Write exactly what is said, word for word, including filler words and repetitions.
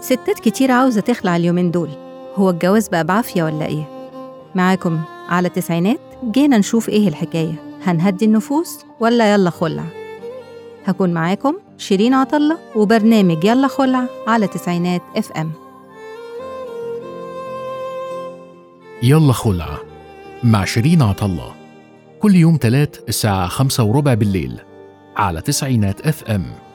ستات كتير عاوزة تخلع اليومين دول. هو الجواز بقى بعافية ولا إيه؟ معاكم على تسعينات جينا نشوف إيه الحكاية، هنهدي النفوس ولا يلا خلع؟ هكون معاكم شيرين عطلة وبرنامج يلا خلع على تسعينات اف ام. يلا خلع مع شيرين عطلة كل يوم تلات الساعة خمسة وربع بالليل على تسعينات اف ام.